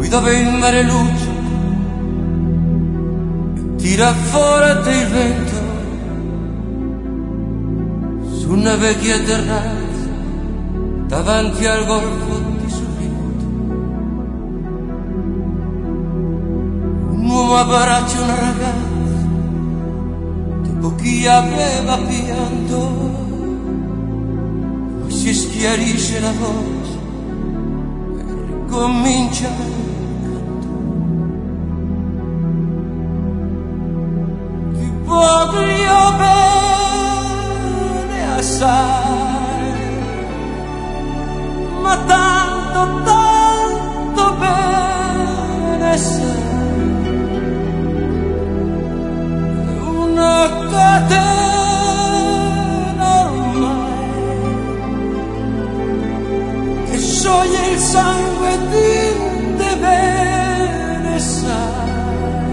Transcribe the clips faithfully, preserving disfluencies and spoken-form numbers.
qui dove il mare luce e tira fuori il vento, su una vecchia terrazza davanti al golfo di Sorrento. Un uomo abbraccia una ragazza dopo chi aveva pianto, poi si schiarisce la voce e ricomincia il canto. Ti voglio bene assai, ma tanto, tanto bene sai. Una catena ormai che scioglie il sangue di te bene sai.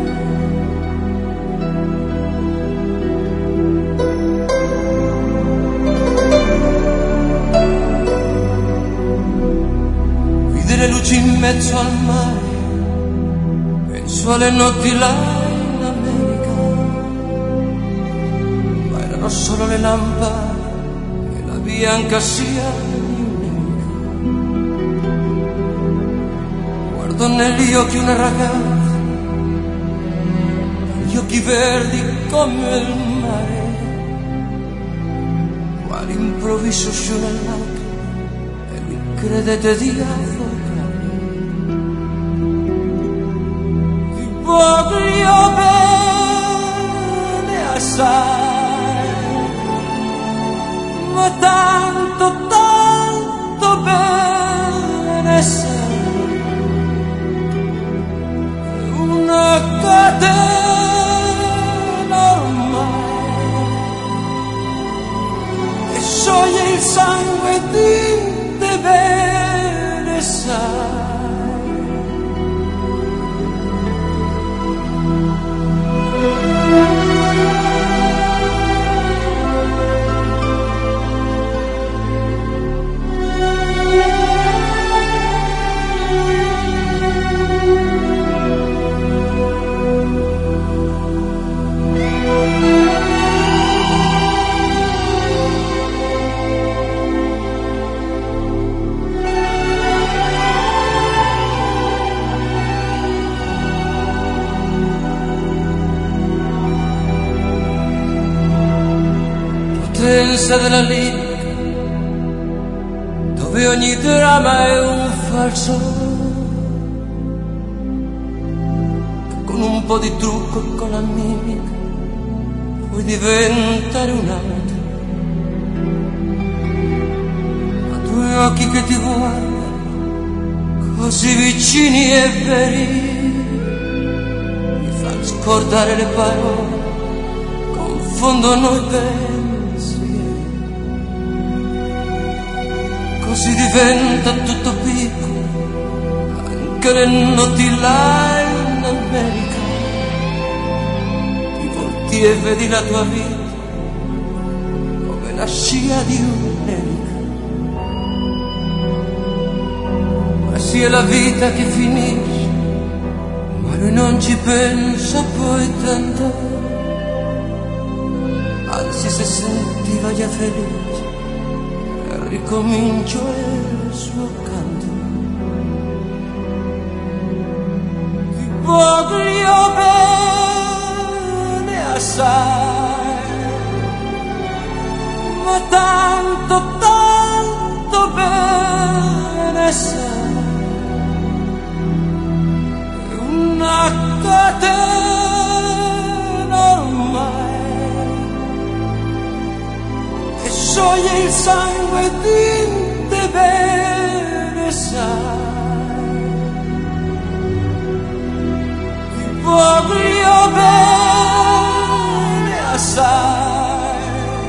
Vide le luci in mezzo al mare, penso alle notti là solo le lampade e la bianca sia nemica. Guardo negli occhi una ragazza, gli occhi verdi come il mare, quale improvviso scioglie lacrime e mi credete di affogare. Ti voglio bene assai, ma tanto, tanto bene sai. Una catena ormai che scioglie il sangue di te bene sai. Potenza della lirica, dove ogni dramma è un falso, che con un po' di trucco e con la mimica puoi diventare un altro. Ma due occhi che ti guardano così vicini e veri mi fanno scordare le parole, confondono i pensieri. Così diventa tutto piccolo, anche le notti là in America. Ti volti e vedi la tua vita come la scia di un'elica. Ma sia la vita che finisce, ma lui non ci pensa poi tanto, anzi se sentiva già felice ricomincio il suo canto. Ti voglio bene assai, ma tanto, tanto bene sai. Una catena ormai che scioglie il sangue di te bene sai. Ti voglio bene assai,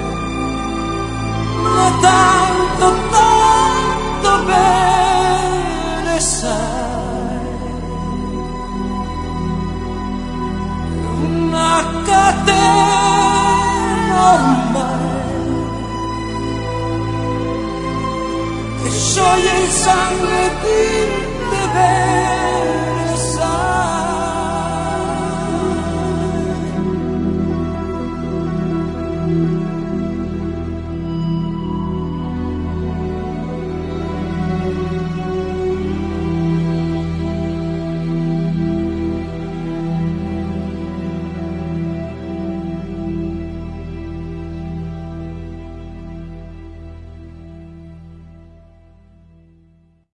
ma tanto, tanto bene sai. Una catena ormai che scioglie il sangue di te bene.